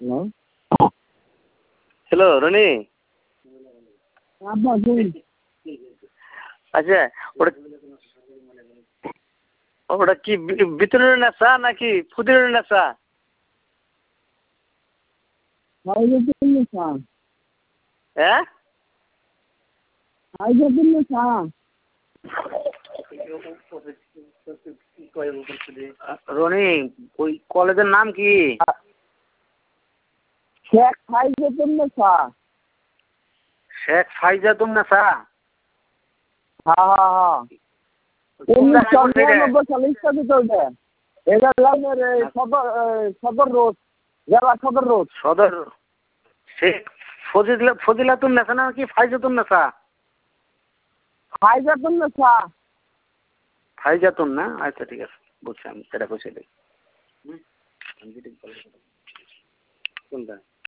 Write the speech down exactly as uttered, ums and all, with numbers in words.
Hello hello Roni. আচ্ছা ওটা ওটা কি ভিতরের নেশা নাকি ফুদিনের নেশা? হ্যাঁ রনি ওই কলেজের নাম কি? শেখ ফাইজুতুন নেশা। শেখ ফাইজাতুন নেশা। হ্যাঁ হ্যাঁ হ্যাঁ উনিশশো নিরানব্বই সালে স্থাপিত হয়েছে। এটা লাইনের সদর সদর রোড, জেলা সদর রোড। সদর শেখ ফজিলা ফজিলাতুন নেশা না কি ফাইজাতুন নেশা? ফাইজাতুন নেশা। ফাইজাতুন না? আচ্ছা ঠিক আছে বুঝছি আমি সেটা বুঝে দিই। কোনটা?